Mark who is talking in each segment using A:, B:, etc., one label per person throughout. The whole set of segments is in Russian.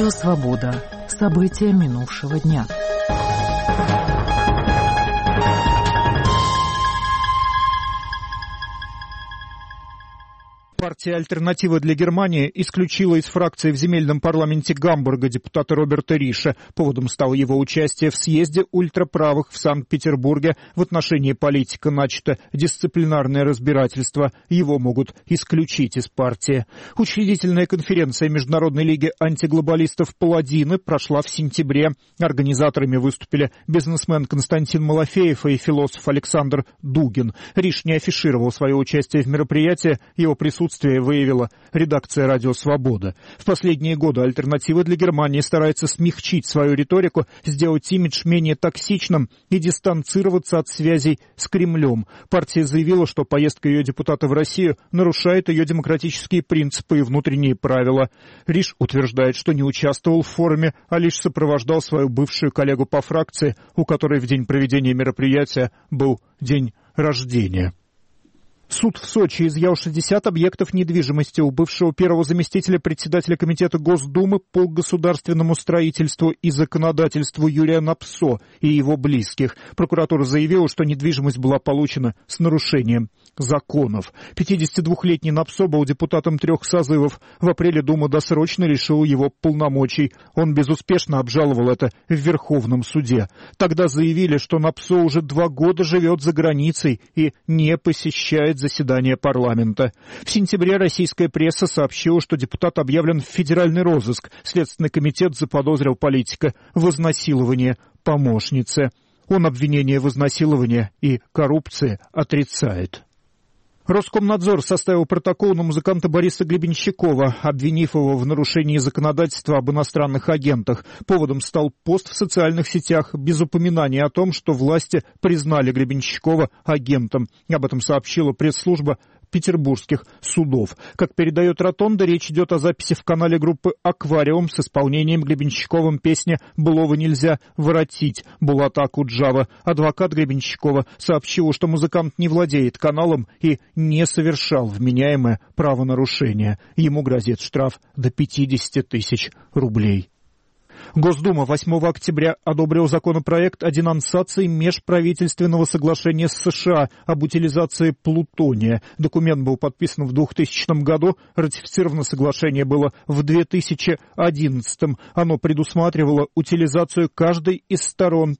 A: Радио «Свобода». События минувшего дня.
B: Партия «Альтернатива для Германии» исключила из фракции в земельном парламенте Гамбурга депутата Роберта Риша. Поводом стало его участие в съезде ультраправых в Санкт-Петербурге. В отношении политика начато дисциплинарное разбирательство. Его могут исключить из партии. Учредительная конференция Международной лиги антиглобалистов «Паладины» прошла в сентябре. Организаторами выступили бизнесмен Константин Малафеев и философ Александр Дугин. Риш не афишировал свое участие в мероприятии. Его присутствие выявила редакция «Радио Свобода». В последние годы «Альтернатива для Германии» старается смягчить свою риторику, сделать имидж менее токсичным и дистанцироваться от связей с Кремлем. Партия заявила, что поездка ее депутата в Россию нарушает ее демократические принципы и внутренние правила. Риш утверждает, что не участвовал в форуме, а лишь сопровождал свою бывшую коллегу по фракции, у которой в день проведения мероприятия был день рождения. Суд в Сочи изъял 60 объектов недвижимости у бывшего первого заместителя председателя Комитета Госдумы по государственному строительству и законодательству Юрия Напсо и его близких. Прокуратура заявила, что недвижимость была получена с нарушением законов. 52-летний Напсо был депутатом 3 созывов. В апреле Дума досрочно лишила его полномочий. Он безуспешно обжаловал это в Верховном суде. Тогда заявили, что Напсо уже 2 года живет за границей и не посещает заседания парламента. В сентябре российская пресса сообщила, что депутат объявлен в федеральный розыск. Следственный комитет заподозрил политика в изнасиловании помощницы. Он обвинение в изнасиловании и коррупции отрицает. Роскомнадзор составил протокол на музыканта Бориса Гребенщикова, обвинив его в нарушении законодательства об иностранных агентах. Поводом стал пост в социальных сетях без упоминания о том, что власти признали Гребенщикова агентом. Об этом сообщила пресс-служба петербургских судов. Как передает Ротонда, речь идет о записи в канале группы «Аквариум» с исполнением Гребенщиковым песни «Былого нельзя воротить» Булата Акуджава. Адвокат Гребенщикова сообщил, что музыкант не владеет каналом и не совершал вменяемое правонарушение. Ему грозит штраф до 50 тысяч рублей. Госдума 8 октября одобрил законопроект о денонсации межправительственного соглашения с США об утилизации плутония. Документ был подписан в 2000 году, ратифицировано соглашение было в 2011. Оно предусматривало утилизацию каждой из сторон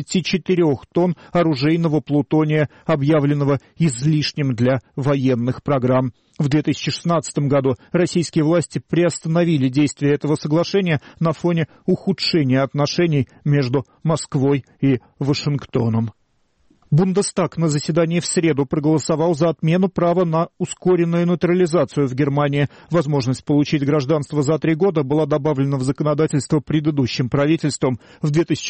B: 34 тонн оружейного плутония, объявленного излишним для военных программ. В 2016 году российские власти приостановили действие этого соглашения на фоне ухудшения отношений между Москвой и Вашингтоном. Бундестаг на заседании в среду проголосовал за отмену права на ускоренную натурализацию в Германии. Возможность получить гражданство за 3 года была добавлена в законодательство предыдущим правительством в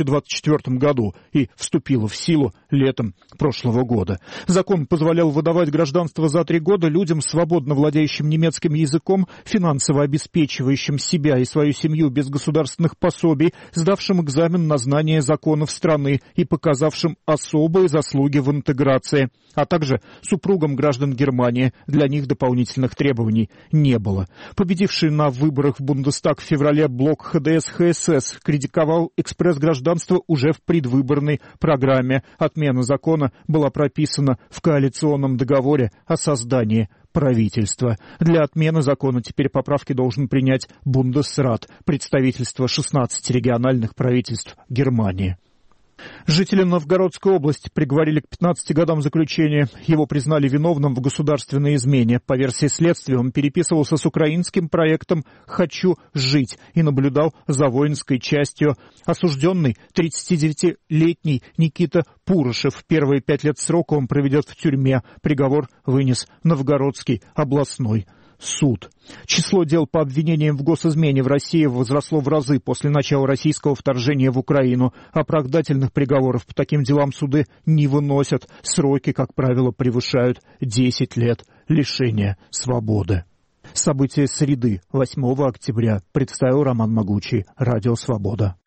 B: 2024 году и вступила в силу летом прошлого года. Закон позволял выдавать гражданство за 3 года людям, свободно владеющим немецким языком, финансово обеспечивающим себя и свою семью без государственных пособий, сдавшим экзамен на знание законов страны и показавшим особые заслуги в интеграции, а также супругам граждан Германии. Для них дополнительных требований не было. Победивший на выборах в Бундестаг в феврале блок ХДС-ХСС критиковал экспресс-гражданство уже в предвыборной программе. Отмена закона была прописана в коалиционном договоре о создании правительства. Для отмены закона теперь поправки должен принять Бундесрат, представительство 16 региональных правительств Германии. Жителя Новгородской области приговорили к 15 годам заключения. Его признали виновным в государственной измене. По версии следствия, он переписывался с украинским проектом «Хочу жить» и наблюдал за воинской частью. Осужденный 39-летний Никита Пурышев. Первые 5 лет срока он проведет в тюрьме. Приговор вынес Новгородский областной суд. Число дел по обвинениям в госизмене в России возросло в разы после начала российского вторжения в Украину. Оправдательных приговоров по таким делам суды не выносят. Сроки, как правило, превышают 10 лет лишения свободы. События среды 8 октября представил Роман Могучий. Радио «Свобода».